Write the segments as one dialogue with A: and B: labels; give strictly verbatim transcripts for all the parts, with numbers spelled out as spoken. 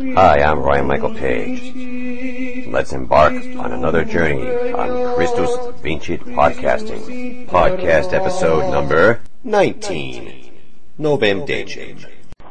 A: Hi, I'm Ryan Michael Page. Let's embark on another journey on Christus Vincit Podcasting. Podcast episode number nineteen. Novem Decem.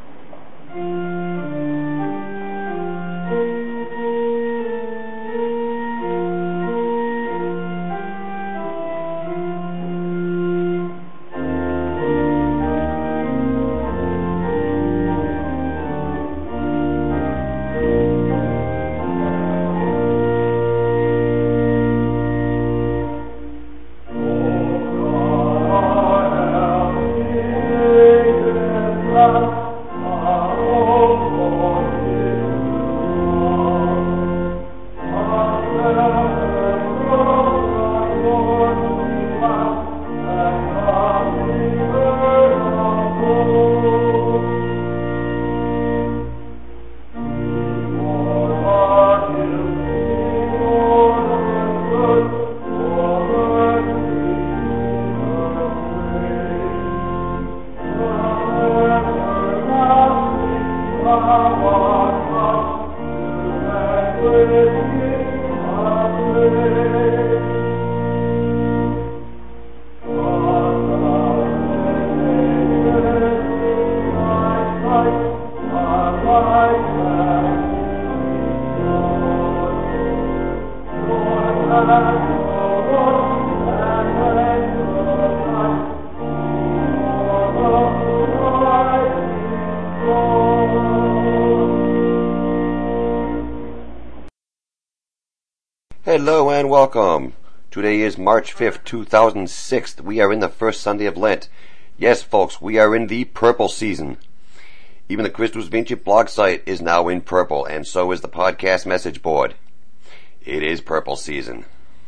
A: Hello and welcome. Today is March fifth, two thousand six. We are in the first Sunday of Lent. Yes, folks, we are in the purple season. Even the Christus Vincit blog site is now in purple, and so is the podcast message board. It is purple season.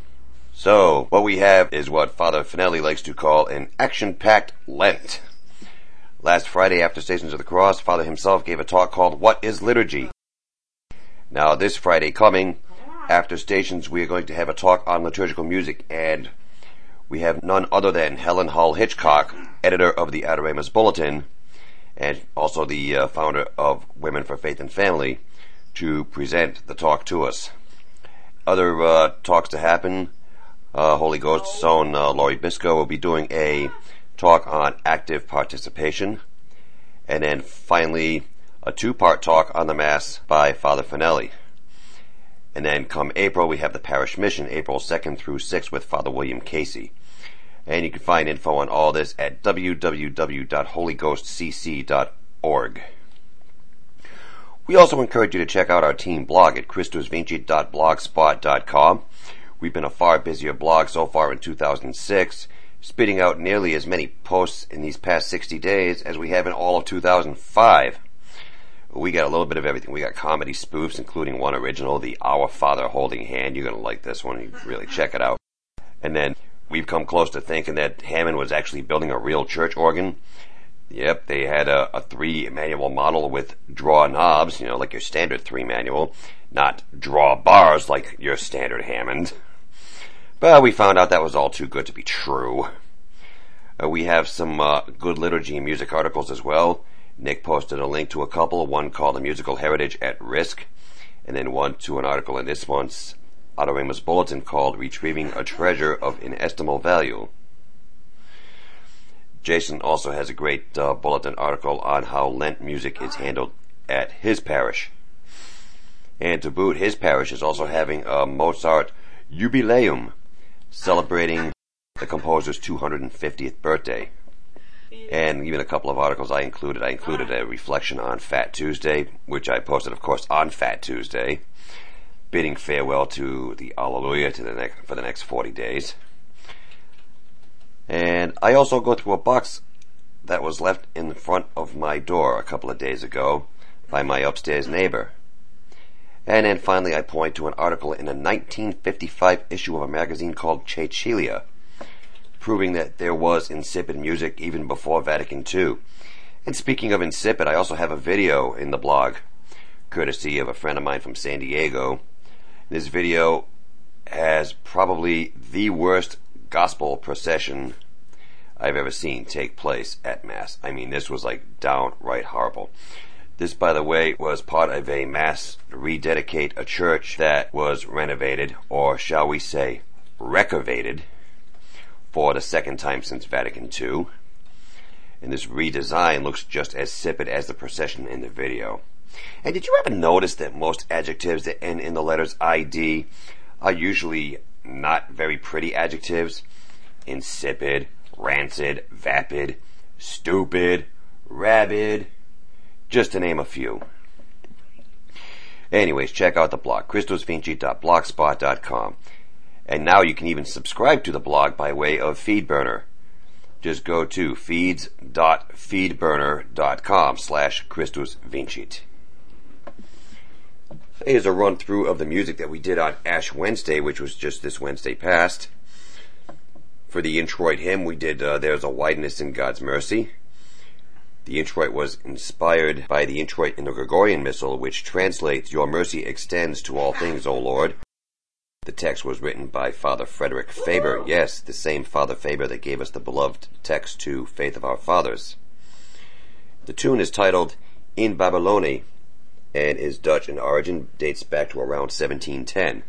A: So, what we have is what Father Finelli likes to call an action-packed Lent. Last Friday, after Stations of the Cross, Father himself gave a talk called What is Liturgy? Now, this Friday coming, after Stations, we are going to have a talk on liturgical music, and we have none other than Helen Hull Hitchcock, editor of the Adoremus Bulletin, and also the uh, founder of Women for Faith and Family, to present the talk to us. Other uh, talks to happen, uh, Holy Ghost's own uh, Laurie Biscoe will be doing a talk on active participation, and then finally a two-part talk on the Mass by Father Finelli. And then come April, we have the Parish Mission, April second through sixth, with Father William Casey. And you can find info on all this at w w w dot holy ghost c c dot org. We also encourage you to check out our team blog at christus vincit dot blogspot dot com. We've been a far busier blog so far in two thousand six, spitting out nearly as many posts in these past sixty days as we have in all of two thousand five. We got a little bit of everything. We got comedy spoofs, including one original, the Our Father Holding Hand. You're going to like this one. You really check it out. And then we've come close to thinking that Hammond was actually building a real church organ. Yep, they had a, a three-manual model with draw knobs, you know, like your standard three-manual, not draw bars like your standard Hammond. But we found out that was all too good to be true. Uh, we have some uh, good liturgy and music articles as well. Nick posted a link to a couple, one called The Musical Heritage at Risk, and then one to an article in this month's Adoremus Bulletin called Retrieving a Treasure of Inestimable Value. Jason also has a great uh, bulletin article on how Lent music is handled at his parish. And to boot, his parish is also having a Mozart Jubileum, celebrating the composer's two hundred fiftieth birthday. And even a couple of articles I included. I included a reflection on Fat Tuesday, which I posted, of course, on Fat Tuesday, bidding farewell to the Alleluia to the next, for the next forty days. And I also go through a box that was left in front of my door a couple of days ago by my upstairs neighbor. And then finally I point to an article in a nineteen fifty-five issue of a magazine called Cecilia, proving that there was insipid music even before Vatican Two. And speaking of insipid, I also have a video in the blog, courtesy of a friend of mine from San Diego. This video has probably the worst gospel procession I've ever seen take place at Mass. I mean, this was like downright horrible. This, by the way, was part of a mass to rededicate a church that was renovated, or shall we say, recovated, for the second time since Vatican two. And this redesign looks just as insipid as the procession in the video. And did you ever notice that most adjectives that end in the letters I D are usually not very pretty adjectives? Insipid, rancid, vapid, stupid, rabid, just to name a few. Anyways, check out the blog, christos vinci dot blogspot dot com. And now you can even subscribe to the blog by way of FeedBurner. Just go to feeds dot feedburner dot com slash Christos Vincit. Here's a run through of the music that we did on Ash Wednesday, which was just this Wednesday past. For the introit hymn, we did uh, There's a Wideness in God's Mercy. The introit was inspired by the introit in the Gregorian Missal, which translates, Your mercy extends to all things, O Lord. The text was written by Father Frederick Faber. Yes, the same Father Faber that gave us the beloved text to Faith of Our Fathers. The tune is titled In Babylone and is Dutch in origin, dates back to around seventeen ten.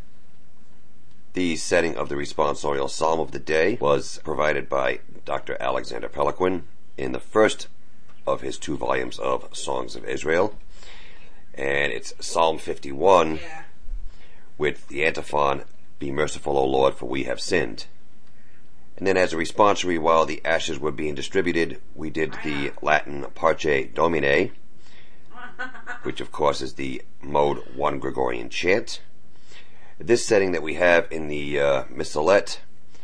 A: The setting of the responsorial psalm of the day was provided by Doctor Alexander Peliquin in the first of his two volumes of Songs of Israel. And it's Psalm fifty-one, yeah, with the antiphon, Be merciful, O Lord, for we have sinned. And then as a responsory, while the ashes were being distributed, we did the Latin Parce Domine, which of course is the Mode one Gregorian chant. This setting that we have in the uh, Missalette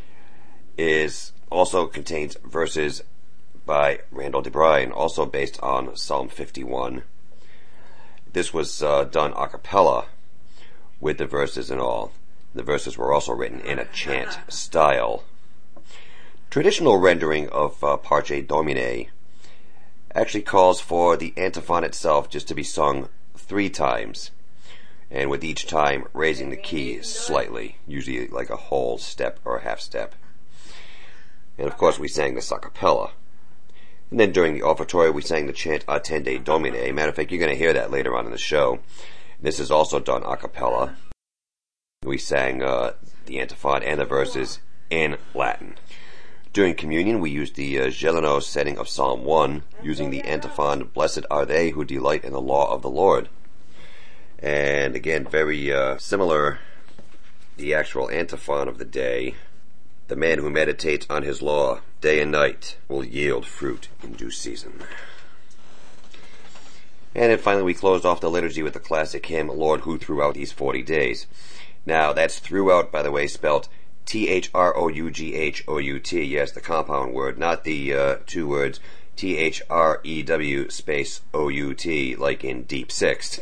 A: is also contains verses by Randall DeBryan, also based on Psalm fifty-one. This was uh, done a cappella with the verses and all. The verses were also written in a chant style. Traditional rendering of uh, Parce Domine actually calls for the antiphon itself just to be sung three times, and with each time raising the key slightly, usually like a whole step or a half step. And of course we sang this a cappella. And then during the offertory we sang the chant Attende Domine. Matter of fact, you're going to hear that later on in the show. This is also done a cappella. We sang uh, the antiphon and the verses in Latin. During communion, we used the uh, Gelano setting of Psalm one, using the antiphon, Blessed are they who delight in the law of the Lord. And again, very uh, similar, the actual antiphon of the day. The man who meditates on his law day and night will yield fruit in due season. And then finally we closed off the liturgy with the classic hymn, Lord, who throughout these forty days. Now, that's throughout, by the way, spelled T H R O U G H O U T. Yes, the compound word, not the uh, two words T H R E W space O U T, like in Deep Sixth.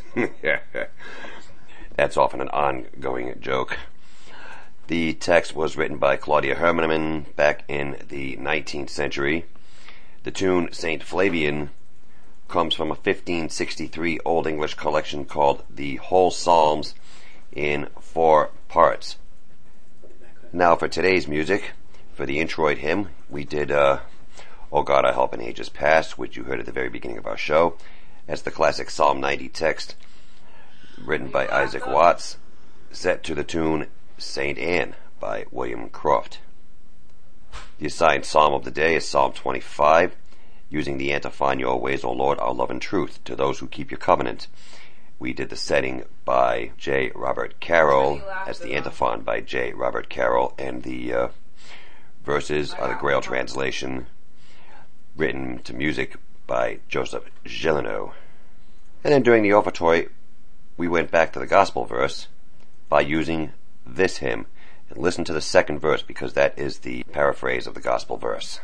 A: That's often an ongoing joke. The text was written by Claudia Hermann back in the nineteenth century. The tune Saint Flavian comes from a fifteen sixty-three Old English collection called The Whole Psalms in Four Parts. Now for today's music, for the introit hymn, we did uh, O God, I Help in Ages Past, which you heard at the very beginning of our show. That's the classic Psalm ninety text, written by Isaac Watts, set to the tune Saint Anne by William Croft. The assigned psalm of the day is Psalm twenty-five, using the antiphon, Your ways, O Lord, are love and truth to those who keep your covenant. We did the setting by J. Robert Carroll, as the antiphon by J. Robert Carroll, and the uh, verses are the Grail translation, written to music by Joseph Gelano. And then during the offertory, we went back to the gospel verse by using this hymn. And listen to the second verse, because that is the paraphrase of the gospel verse.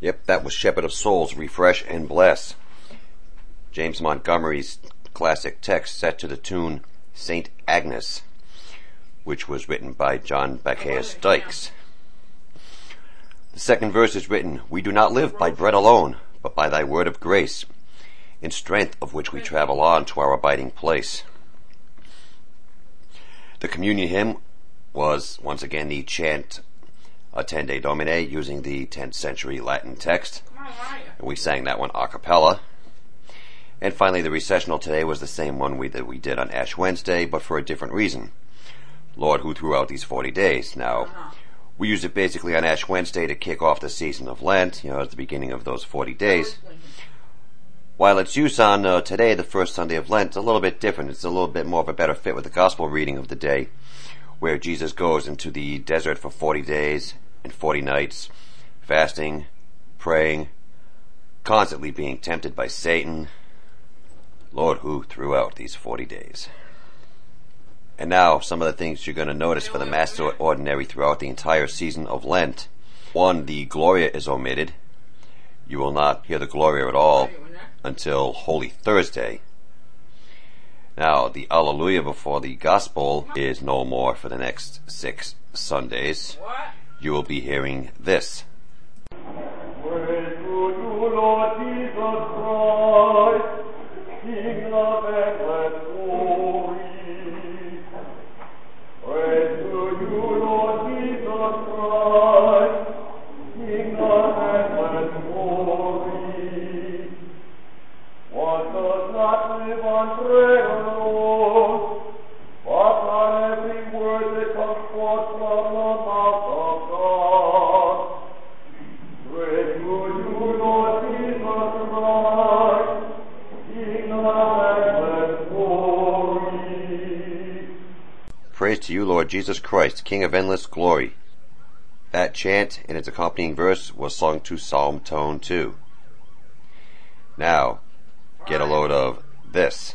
A: Yep, that was Shepherd of Souls, Refresh and Bless. James Montgomery's classic text set to the tune Saint Agnes, which was written by John Bacchus Dykes. The second verse is written, "We do not live by bread alone, but by thy word of grace, in strength of which we travel on to our abiding place." The communion hymn was, once again, the chant Attende Domine, using the tenth century Latin text. And we sang that one a cappella. And finally, the recessional today was the same one we, that we did on Ash Wednesday, but for a different reason. Lord, who threw out these forty days. Now, uh-huh. we use it basically on Ash Wednesday to kick off the season of Lent, you know, at the beginning of those forty days. While its use on uh, today, the first Sunday of Lent, is a little bit different. It's a little bit more of a better fit with the gospel reading of the day, where Jesus goes into the desert for forty days and forty nights, fasting, praying, constantly being tempted by Satan. Lord, who threw out these forty days. And now, some of the things you're going to notice for the Mass Ordinary throughout the entire season of Lent. One, the Gloria is omitted. You will not hear the Gloria at all until Holy Thursday. Now, the Alleluia before the Gospel is no more for the next six Sundays. You will be hearing this.
B: Praise to you, Lord Jesus Christ, King of endless glory. Praise to you, Lord Jesus Christ, King of endless glory. One does not live on bread alone, but on every word that comes forth from the mouth of God. Praise to you, Lord Jesus Christ, King of endless glory.
A: Praise to you, Lord Jesus Christ, King of endless glory. That chant and its accompanying verse was sung to Psalm Tone two. Now, get a load of this.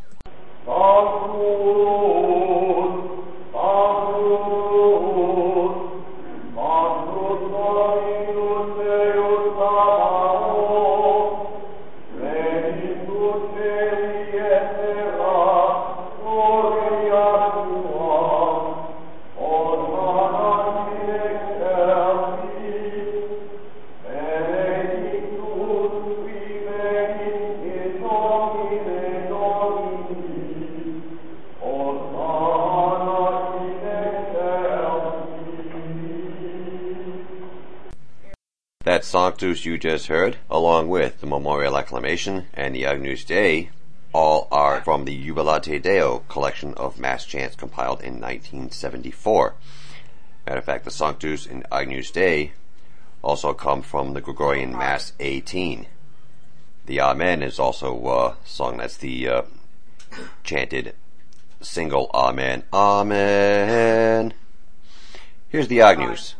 A: That Sanctus you just heard, along with the Memorial Acclamation and the Agnus Dei, all are from the Jubilate Deo collection of Mass chants compiled in nineteen seventy-four. Matter of fact, the Sanctus and Agnus Dei also come from the Gregorian Mass eighteen. The Amen is also uh, sung. That's the uh, chanted single Amen. Amen. Here's the Agnus.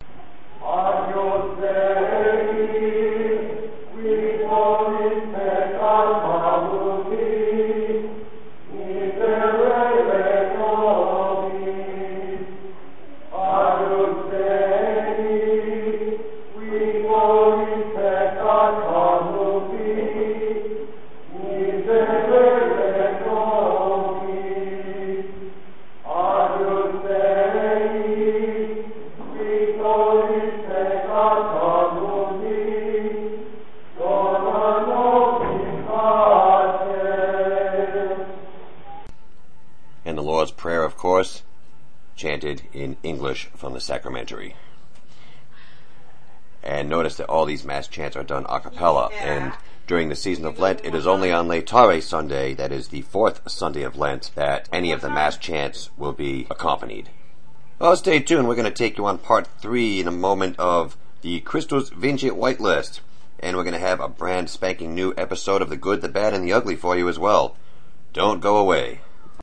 A: Prayer, of course, chanted in English from the Sacramentary. And notice that all these Mass chants are done a cappella, yeah. And during the season of Lent, it is only on Laetare Sunday, that is the fourth Sunday of Lent, that any of the Mass chants will be accompanied. Well, stay tuned. We're going to take you on part three in a moment of the Christus Vincit Whitelist, and we're going to have a brand spanking new episode of The Good, the Bad, and the Ugly for you as well. Don't go away.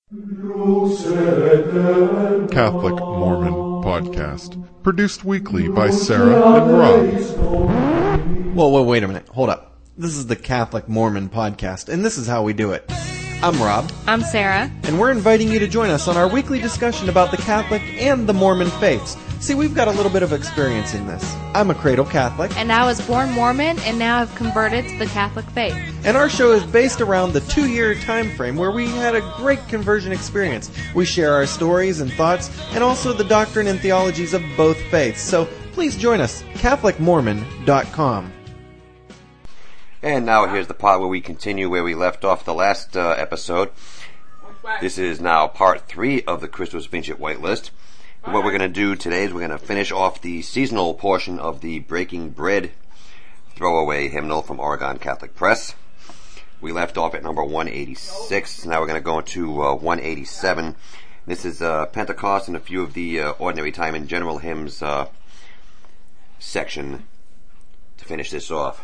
C: Catholic Mormon Podcast, produced weekly by Sarah and Rob.
D: Whoa, whoa, wait a minute. Hold up. This is the Catholic Mormon Podcast, and this is how we do it. I'm Rob.
E: I'm Sarah.
D: And we're inviting you to join us on our weekly discussion about the Catholic and the Mormon faiths, See, we've got a little bit of experience in this. I'm a cradle Catholic.
E: And I was born Mormon and now have converted to the Catholic faith.
D: And our show is based around the two-year time frame where we had a great conversion experience. We share our stories and thoughts and also the doctrine and theologies of both faiths. So please join us, Catholic Mormon dot com.
A: And now here's the part where we continue where we left off the last uh, episode. This is now part three of the Christus Vincit Whitelist. What we're going to do today is we're going to finish off the seasonal portion of the Breaking Bread throwaway hymnal from Oregon Catholic Press. We left off at number one eighty-six. Now we're going to go into uh, one eighty-seven. This is uh, Pentecost and a few of the uh, Ordinary Time and General Hymns uh, section to finish this off.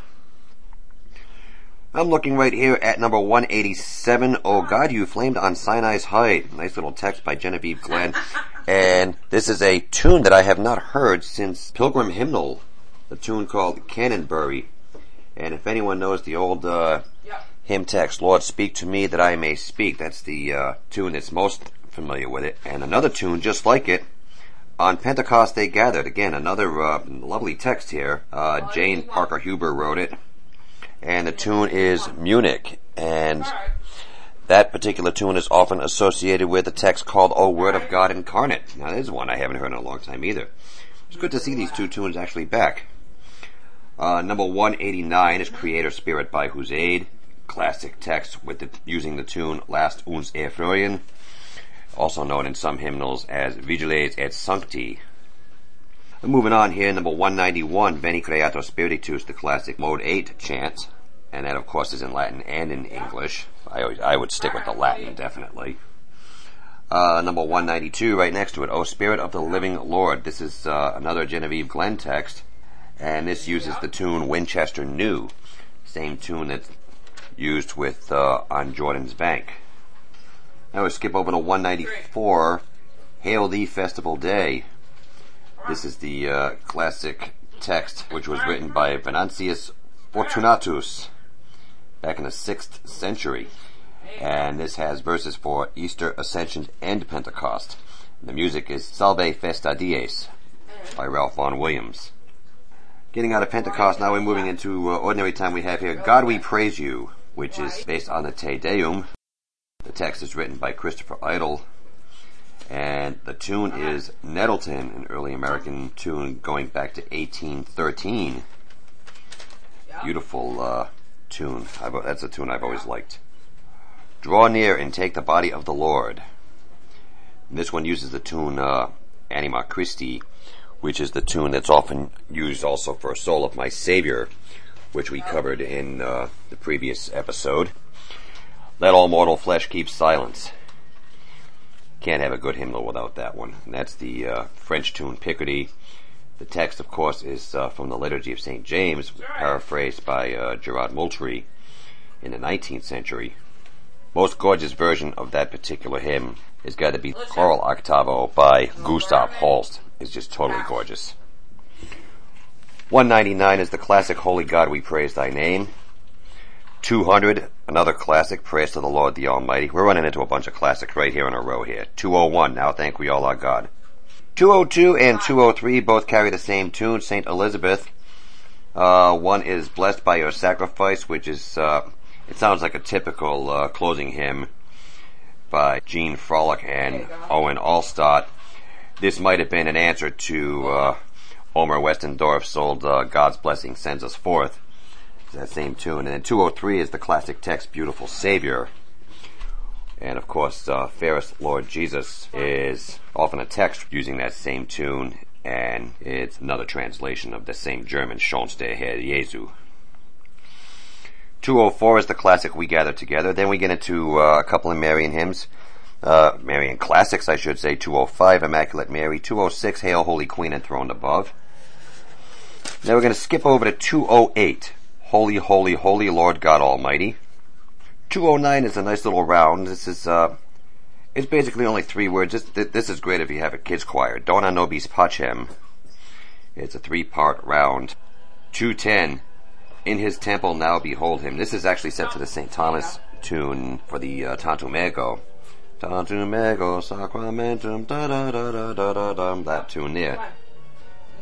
A: I'm looking right here at number one eighty-seven. Oh God, you flamed on Sinai's height. Nice little text by Genevieve Glenn. And this is a tune that I have not heard since Pilgrim Hymnal, a tune called Canonbury. And if anyone knows the old uh, hymn text, Lord, speak to me that I may speak, that's the uh, tune that's most familiar with it. And another tune just like it, On Pentecost They Gathered. Again, another uh, lovely text here. Uh, Jane Parker Huber wrote it. And the tune is Munich. And that particular tune is often associated with a text called O Word of God Incarnate. Now, there's one I haven't heard in a long time either. It's good to see these two tunes actually back. Uh, number one eighty-nine is Creator Spirit by Whose Aid. Classic text with the, using the tune Last uns Erfreuen, also known in some hymnals as Vigiles et Sancti. Moving on here, number one ninety-one, Veni Creator Spiritus, the classic Mode eight chant. And that, of course, is in Latin and in English. I always, I would stick with the Latin, definitely. Uh, number one ninety-two, right next to it, O Spirit of the Living Lord. This is uh, another Genevieve Glenn text, and this uses the tune Winchester New, same tune that's used with uh, On Jordan's Bank. Now we skip over to one ninety-four, Hail Thee Festival Day. This is the uh, classic text, which was written by Venantius Fortunatus back in the sixth century. And this has verses for Easter, Ascension, and Pentecost. The music is Salve Festa Dies by Ralph Vaughan Williams. Getting out of Pentecost, now we're moving into uh, Ordinary Time. We have here God We Praise You, which is based on the Te Deum. The text is written by Christopher Idle. And the tune is Nettleton, an early American tune going back to eighteen thirteen. Beautiful uh, tune. I've, that's a tune I've always liked. Draw near and take the body of the Lord. And this one uses the tune uh, Anima Christi, which is the tune that's often used also for Soul of My Savior, which we covered in uh, the previous episode. Let all mortal flesh keep silence. Can't have a good hymnal without that one. And that's the uh, French tune Picardy. The text, of course, is uh, from the Liturgy of Saint James, paraphrased by uh, Gerard Moultrie in the nineteenth century. Most gorgeous version of that particular hymn has got to be Choral Octavo by Gustav Holst. It's just totally gorgeous. one ninety-nine is the classic Holy God We Praise Thy Name. two hundred, another classic, Praise to the Lord the Almighty. We're running into a bunch of classics right here in a row here. two oh one, Now Thank We All Our God. two oh two and two oh three both carry the same tune, Saint Elizabeth. Uh, one is Blessed by Your Sacrifice, which is, uh, it sounds like a typical uh, closing hymn by Gene Frolic and Owen Allstott. This might have been an answer to uh, Omer Westendorf's old uh, God's Blessing Sends Us Forth. It's that same tune. And then two oh three is the classic text, Beautiful Savior. And of course, uh, Fairest Lord Jesus is often a text using that same tune, and it's another translation of the same German, Schonst der Herr Jesu. two oh four is the classic We Gather Together. Then we get into uh, a couple of Marian hymns, uh, Marian classics, I should say. two oh five, Immaculate Mary. two oh six, Hail Holy Queen Enthroned Above. Now we're going to skip over to two oh eight, Holy, Holy, Holy Lord God Almighty. two oh nine is a nice little round. This is, uh, it's basically only three words. This, this is great if you have a kids choir. Dona Nobis Pacem. It's a three-part round. two ten, In His Temple Now Behold Him. This is actually set to the Saint Thomas tune for the uh, Tantum Ego. Tantum Ego Sacramentum, da da da da da da da, that tune there.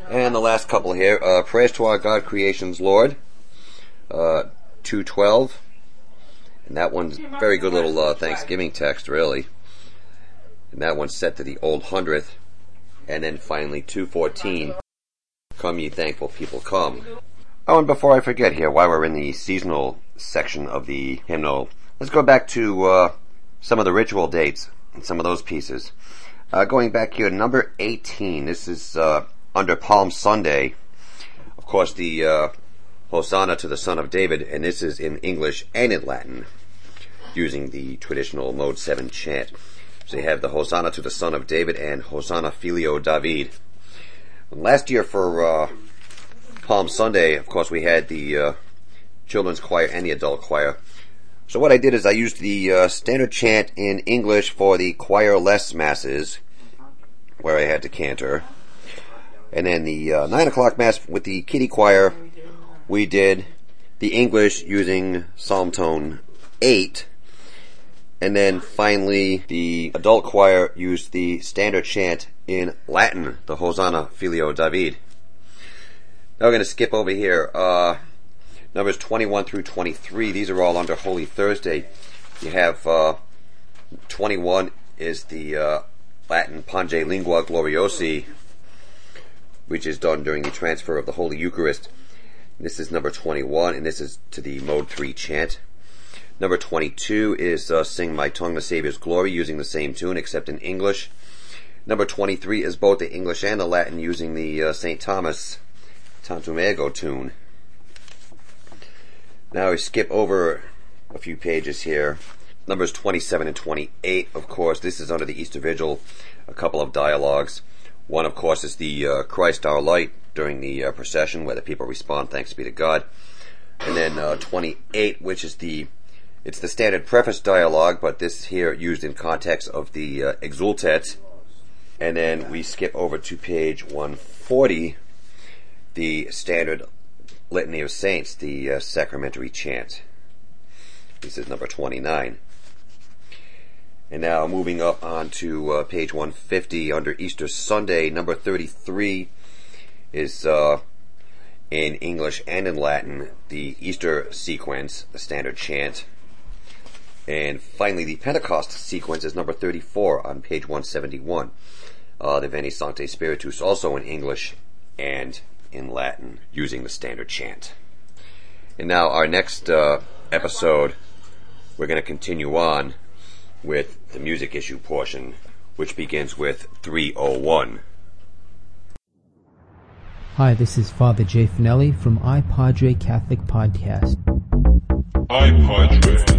A: And the last couple here, uh, Prayers to Our God, Creation's Lord, uh, two twelve. And that one's very good little uh, Thanksgiving text, really. And that one's set to the Old Hundredth. And then finally two fourteen, Come ye thankful people, come. Oh, and before I forget here, while we're in the seasonal section of the hymnal, let's go back to uh, some of the ritual dates and some of those pieces. Uh, going back here, number eighteen, this is uh, under Palm Sunday. Of course, the uh, Hosanna to the Son of David, and this is in English and in Latin, using the traditional Mode seven chant. So you have the Hosanna to the Son of David and Hosanna Filio David. Last year for uh, Palm Sunday, of course, we had the uh, children's choir and the adult choir. So what I did is I used the uh, standard chant in English for the choir-less masses, where I had to cantor. And then the uh, nine o'clock mass with the kiddie choir, we did the English using Psalm tone eight. And then finally, the adult choir used the standard chant in Latin, the Hosanna Filio David. Now we're going to skip over here. Uh, numbers twenty-one through twenty-three, these are all under Holy Thursday. You have uh, twenty-one is the uh, Latin Pange Lingua Gloriosi, which is done during the transfer of the Holy Eucharist. This is number twenty-one, and this is to the Mode three chant. Number twenty-two is uh, Sing My Tongue the Saviour's Glory, using the same tune, except in English. Number twenty-three is both the English and the Latin, using the uh, Saint Thomas Tantum Ergo tune. Now we skip over a few pages here. Numbers twenty-seven and twenty-eight, of course, this is under the Easter Vigil, a couple of dialogues. One, of course, is the uh, Christ our Light during the uh, procession, where the people respond, thanks be to God. And then uh, twenty-eight, which is the It's the standard preface dialogue, but this here used in context of the uh, Exultet. And then we skip over to page one forty, the standard Litany of Saints, the uh, sacramentary chant. This is number twenty-nine. And now moving up on to uh, page one fifty, under Easter Sunday, number thirty-three is uh, in English and in Latin, the Easter sequence, the standard chant. And finally, the Pentecost sequence is number thirty-four on page one seventy-one. Uh, the Veni Sancte Spiritus, also in English and in Latin, using the standard chant. And now our next uh, episode, we're going to continue on with the music issue portion, which begins with three oh one.
F: Hi, this is Father Jay Finelli from iPadre Catholic Podcast.
C: iPadre.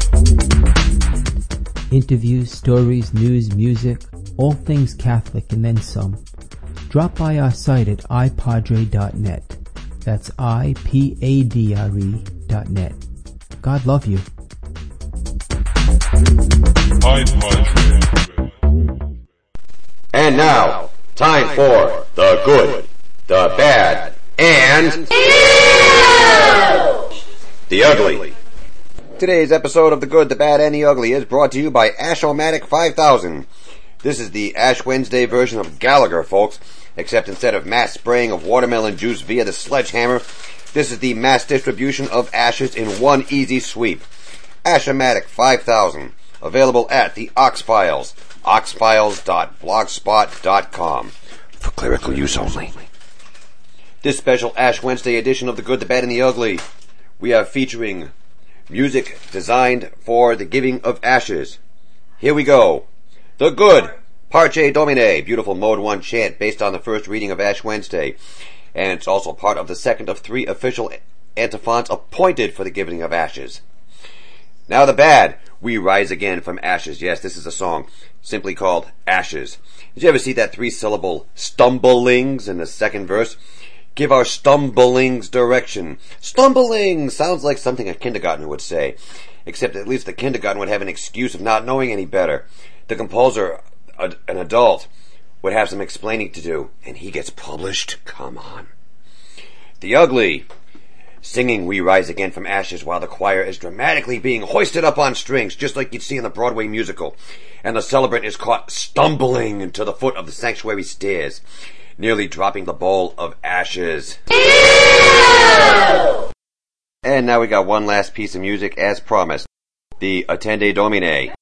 F: Interviews, stories, news, music, all things Catholic and then some. Drop by our site at i padre dot net. That's I P A D R E dot net. God love you.
C: iPadre.
A: And now, time for the good, the bad, and the ugly. Today's episode of The Good, the Bad, and the Ugly is brought to you by Ash-O-Matic five thousand. This is the Ash Wednesday version of Gallagher, folks, except instead of mass spraying of watermelon juice via the sledgehammer, this is the mass distribution of ashes in one easy sweep. Ash-O-Matic five thousand, available at the Ox Files, ox files dot blogspot dot com, for clerical use only. This special Ash Wednesday edition of The Good, the Bad, and the Ugly, we are featuring music designed for the giving of ashes. Here we go. The Good, Parce Domine, beautiful Mode one chant based on the first reading of Ash Wednesday. And it's also part of the second of three official antiphons appointed for the giving of ashes. Now the Bad, We Rise Again from Ashes. Yes, this is a song simply called Ashes. Did you ever see that three-syllable stumblings in the second verse? Give our stumblings direction. Stumbling sounds like something a kindergartner would say, except at least the kindergarten would have an excuse of not knowing any better. The composer, a, an adult, would have some explaining to do, and he gets published? Come on. The Ugly, singing We Rise Again from Ashes while the choir is dramatically being hoisted up on strings, just like you'd see in the Broadway musical, and the celebrant is caught stumbling to the foot of the sanctuary stairs. nearly dropping the bowl of ashes. And now we got one last piece of music as promised. The Attende Domine.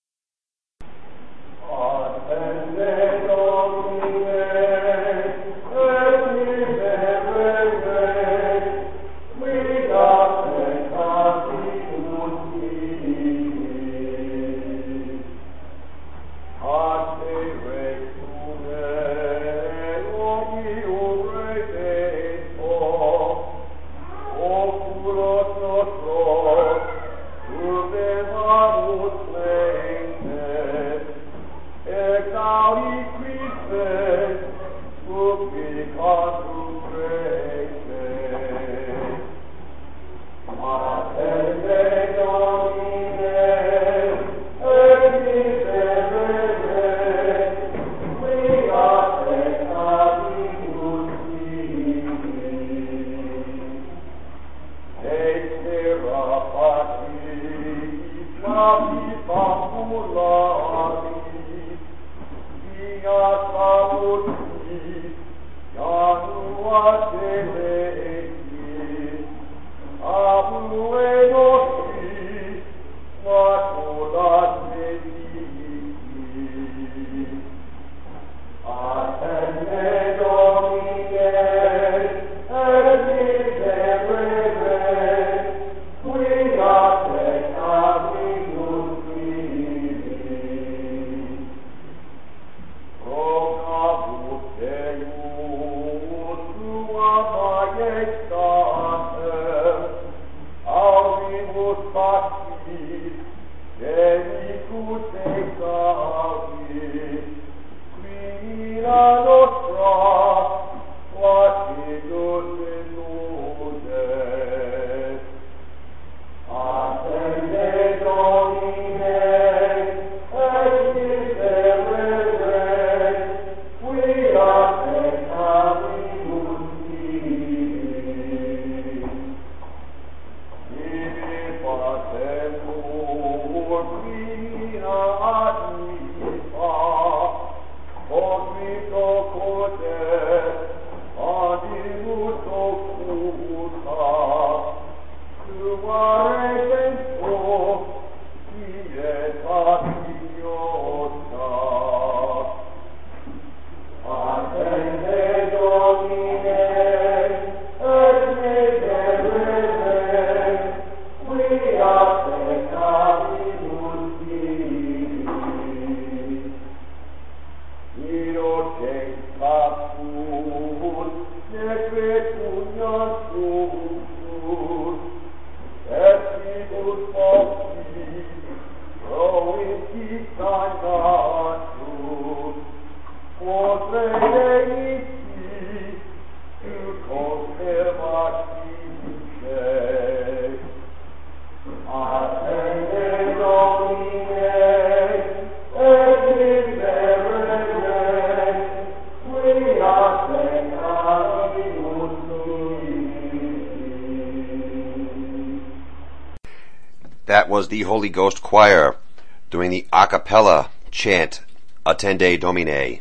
A: That was the Holy Ghost Choir doing the a cappella chant Attende Domine.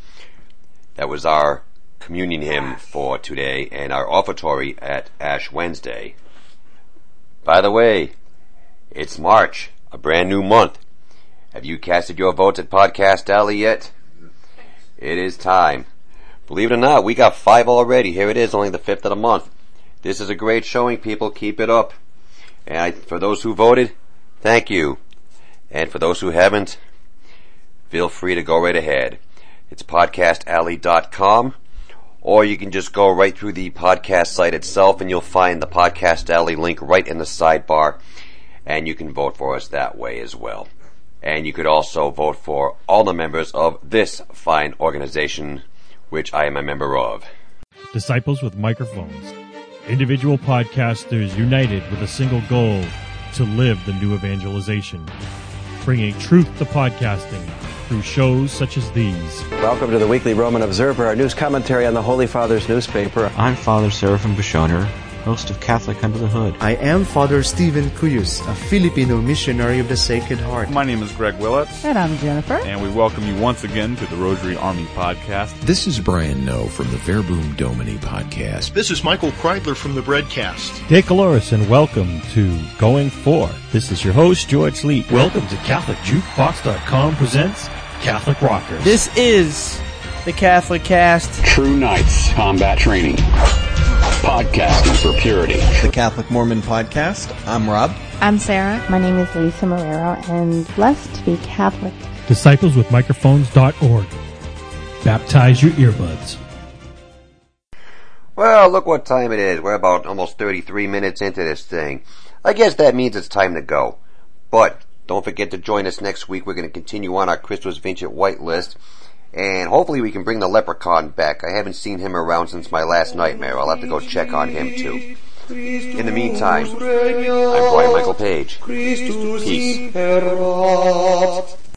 A: That was our communion hymn for today and our offertory at Ash Wednesday. By the way, it's March, a brand new month. Have you casted your votes at Podcast Alley yet? It is time. Believe it or not, we got five already. Here it is, only the fifth of the month. This is a great showing, people. Keep it up. And I, for those who voted, thank you. And for those who haven't, feel free to go right ahead. It's podcast alley dot com, or you can just go right through the podcast site itself and you'll find the Podcast Alley link right in the sidebar, and you can vote for us that way as well. And you could also vote for all the members of this fine organization, which I am a member of.
G: Disciples with Microphones. Individual podcasters united with a single goal to live the new evangelization, bringing truth to podcasting through shows such as these.
H: Welcome to the Weekly Roman Observer, our news commentary on the Holy Father's newspaper.
I: I'm Father Seraphim Bishoner,
H: host of Catholic Under the Hood.
I: I am Father Stephen Cuyus, a Filipino missionary of the Sacred Heart.
J: My name is Greg Willett.
K: And I'm Jennifer.
J: And we welcome you once again to the Rosary Army Podcast.
L: This is Brian Noe from the Verbum Domini Podcast.
M: This is Michael Kreidler from the Breadcast.
G: Dave Caloris, and welcome to Going For. This is your host, George Lee. Welcome to Catholic Jukebox dot com presents Catholic Rockers.
N: This is the Catholic Cast.
O: True Knights Combat Training. Podcasting for Purity.
D: The Catholic Mormon Podcast. I'm Rob.
E: I'm Sarah.
P: My name is Lisa Marrero, and blessed to be Catholic.
G: Disciples with Microphones dot org. Baptize your earbuds.
A: Well, look what time it is. We're about almost thirty-three minutes into this thing. I guess that means it's time to go. But don't forget to join us next week. We're going to continue on our Christus Vincit White list. And hopefully we can bring the Leprechaun back. I haven't seen him around since my last nightmare. I'll have to go check on him too. In the meantime, I'm Brian Michael Page. Peace.